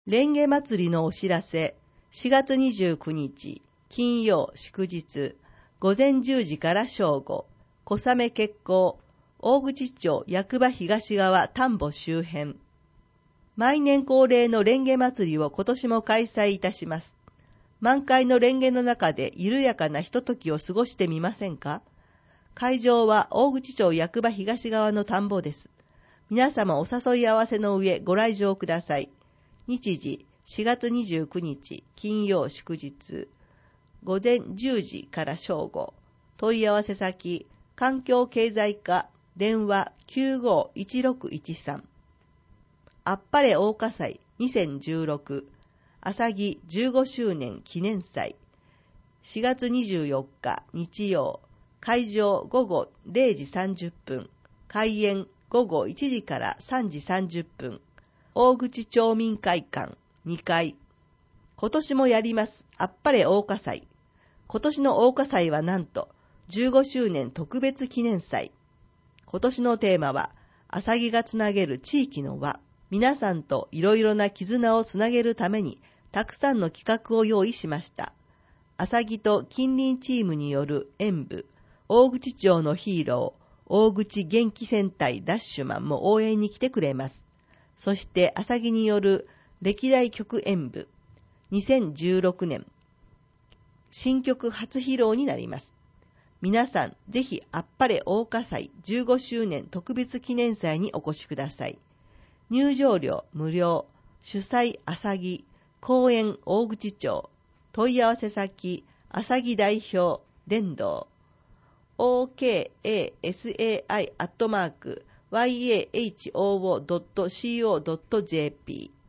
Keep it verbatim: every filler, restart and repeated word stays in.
蓮華祭りのお知らせ。しがつにじゅうくにち、金曜祝日、午前じゅうじから正午、小雨決行、大口町役場東側田んぼ周辺。毎年恒例の蓮華祭りを今年も開催いたします。満開の蓮華の中で緩やかなひとときを過ごしてみませんか？会場は大口町役場東側の田んぼです。皆様お誘い合わせの上ご来場ください。日時しがつにじゅうくにち金曜祝日、午前じゅうじから正午。問い合わせ先、環境経済課、電話 きゅうごいちろくいちさん。あっぱれ大火祭にせんじゅうろく、あさぎじゅうごしゅうねん記念祭。しがつにじゅうよっか日曜、会場ごごれいじさんじゅっぷん、開演ごごいちじからさんじさんじゅっぷん。大口町民会館にかい。今年もやりますあっぱれ大火祭。今年の大火祭はなんとじゅうごしゅうねん特別記念祭。今年のテーマはあさぎがつなげる地域の輪。皆さんといろいろな絆をつなげるためにたくさんの企画を用意しました。あさぎと近隣チームによる演舞、大口町のヒーロー、大口元気戦隊ダッシュマンも応援に来てくれます。そしてあさぎによる歴代曲演舞、にせんじゅうろくねん新曲初披露になります。皆さんぜひあっぱれ大火祭じゅうごしゅうねん特別記念祭にお越しください。入場料無料、主催あさぎ、公演大口町、問い合わせ先あさぎ代表伝道 オーケーエーエスエーアイ アットマーク ワイエーエイチオーオードットシーオードットジェーピー